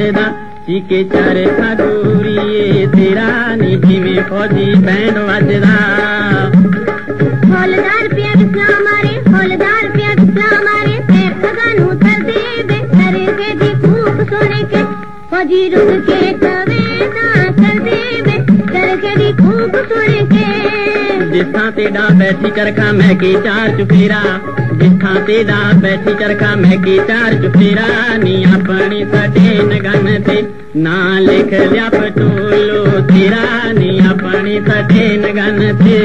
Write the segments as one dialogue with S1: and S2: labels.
S1: ਵੱਜਦਾ ਚੀਕੇ ਚਾਰੇ ਖਾਦੂਰੀਏ ਤੇਰਾ ਨੀ ਜਿਵੇਂ ਫੌਜੀ ਬੈਂਡ ਵੱਜਦਾ
S2: ਹੌਲਦਾਰ ਪਿਆ ਕਿਸਨਾ ਮਾਰੇ ਹੌਲਦਾਰ ਪਿਆ ਕਿਸਨਾ ਮਾਰੇ ਪੈਰ ਖਗਾ ਨੂੰ ਧਰਦੇ ਵੇ ਤਰਕੇ ਦੀ ਖੂਬ ਸੁਣ ਕੇ ਫੌਜੀ ਰੁਕ ਕੇ ਕਵੇ ਨਾ ਕਰਦੇ ਵੇ ਤਰਕੇ ਦੀ ਖੂਬ ਸੁਣ ਕੇ
S1: ਜਿਸ ਥਾਂ ਤੇ ਡਾ ਬੈਠੀ ਚਰਖਾ ਮੈਂ ਕੀ ਚਾਰ ਚੁਫੇਰਾ ਜਿਸ ਥਾਂ ਤੇ ਡਾ ਬੈਠੀ ਚਰਖਾ ਮੈਂ ਕੀ ਚਾਰ ਚੁਫੇਰਾ ਨੀ ਆਪਣੀ ਸਟੇ ਨਗਨ ਤੇ ਨਾ ਲਿਖ ਲਿਆ ਪਟੋਲੋ ਤੇਰਾ ਨੀ ਆਪਣੀ ਸਟੇ ਨਗਨ ਤੇ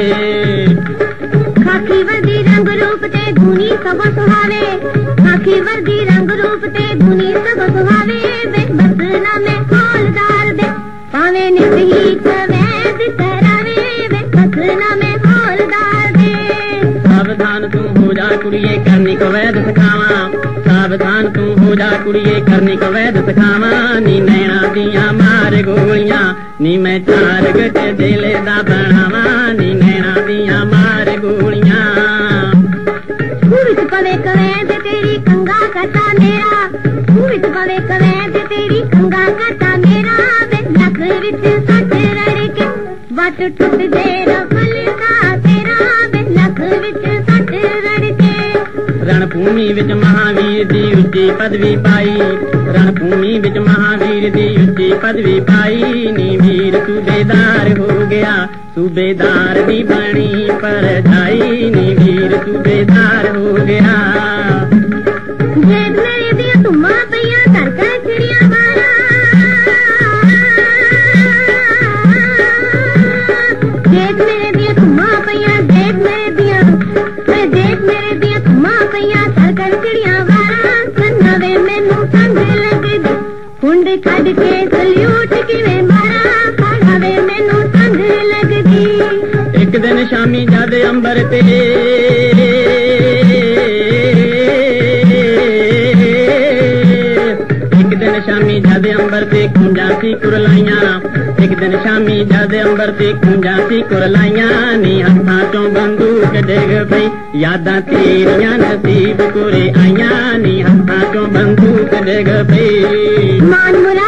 S2: ਖਾਕੀ ਵਰਦੀ ਰੰਗ ਰੂਪ ਤੇ ਧੁਨੀ ਸਭ ਸੁਹਾਵੇ ਖਾਕੀ ਵਰਦੀ ਰੰਗ ਰੂਪ ਤੇ ਧੁਨੀ ਸਭ ਸੁਹਾਵੇ ਵੇ ਬਸਨਾ ਮੈਂ ਹੌਲਦਾਰ ਦੇ ਭਾਵੇਂ ਨਿਤ ਹੀ ਕਵੈਦ ਕਰਾਵੇ ਵੇ ਬਸਨਾ ਮੈਂ ਹੌਲਦਾਰ ਦੇ
S1: ਸਾਵਧਾਨ ਤੂੰ ਹੋ ਜਾ ਕੁੜੀਏ ਕਰਨੀ ਕਵੈਦ ਸਿਖਾਵਾਂ ਸਾਵਧਾਨ ਤੂੰ ਹੋ ਜਾ ਕੁੜੀਏ ਕਰਨੀ ਕਵੈਦ ਸਿਖਾਵਾਂ ਨੀ ਨੈਣਾ ਦੀਆਂ ਮਾਰ ਗੋਲੀਆਂ ਨੀ ਮੈਂ ਚਾਰ ਗੱਟੇ ਦਿਲ ਦਾ ਬਣਾਵਾਂ ਨੀ ਨੈਣਾ ਦੀਆਂ ਮਾਰ ਗੋਲੀਆਂ
S2: ਵਿੱਚ ਪਵੇ ਕਵੈਦ ਤੇਰੀ ਕੰਗਾ ਕਰਤਾ ਮੇਰਾ ਵਿੱਚ ਪਵੇ ਕਵੈਦ ਤੇਰੀ ਕੰਗਾ ਕਰਤਾ ਮੇਰਾ ਵੇ ਲੱਖ ਵਿੱਚ ਸੱਟ ਰੜ ਕੇ ਵੱਟ ਟੁੱਟ ਦੇ ਰਫਲ ਦਾ ਤੇਰਾ ਵੇ ਲੱਖ ਵਿੱਚ ਸੱਟ ਰੜ ਕੇ
S1: ਰਣਭੂਮੀ ਵਿੱਚ ਮਹਾਵੀਰ ਦੀ ਉੱਚੀ ਪਦਵੀ ਪਾਈ ਰਣਭੂਮੀ ਵਿੱਚ ਮਹਾਵੀਰ ਦੀ ਉੱਚੀ ਪਦਵੀ ਪਾਈ ਨੀ ਵੀਰ ਸੂਬੇਦਾਰ ਹੋ ਗਿਆ ਸੂਬੇਦਾਰ ਦੀ ਬਣੀ ਪਰਛਾਈ ਨੀ ਵੀਰ ਸੂਬੇਦਾਰ ਹੋ ਗਿਆ
S2: ਜੇਬ ਮੇਰੇ ਦੀਆਂ ਧੁੰਮਾਂ ਪਈਆਂ ਘਰ ਘਰ ਚਿੜੀਆਂ ਮਾਰਾਂ ਜੇਬ ਮੇਰੇ ਦੀਆਂ ਧੁੰਮਾਂ ਪਈਆਂ ਜੇਬ ਮੇਰੇ ਦੀਆਂ ਧੁੰਮਾਂ ਪਈਆਂ ਘਰ ਘਰ ਚਿੜੀਆਂ ਮਾਰਾਂ ਕੰਨਵੇ ਮੈਨੂੰ ਸੰਗ ਲੱਗਦੀ ਹੁੰਡ ਛੱਡ ਕੇ ਸਲੂਟ ਕਿਵੇਂ ਮਾਰਾਂ ਖਾਵੇ ਮੈਨੂੰ ਸੰਗ ਲੱਗਦੀ
S1: ਇੱਕ ਦਿਨ ਸ਼ਾਮੀ ਜਦ ਅੰਬਰ ਤੇ ਇੱਕ ਦਿਨ ਸ਼ਾਮੀ ਜਦ ਅੰਬਰ ਤੇ ਖੁੰਝਾਂ ਸੀ ਕੁਰਲਾਈਆਂ ਇੱਕ ਦਿਨ ਸ਼ਾਮੀ ਜਦ ਅੰਬਰ ਤੇ ਖੁੰਝਾਂ ਸੀ ਕੁਰਲਾਈਆਂ ਨੀ ਹੱਥਾਂ ਚੋਂ ਬੰਦੂਕ ਡਿੱਗ ਪਈ ਯਾਦਾਂ ਤੇਰੀਆਂ ਨਸੀਬ ਕੁਰੇ ਆਈਆਂ ਨੀ ਹੱਥਾਂ ਚੋਂ ਬੰਦੂਕ ਡਿੱਗ ਪਈ
S2: ਮਾਨ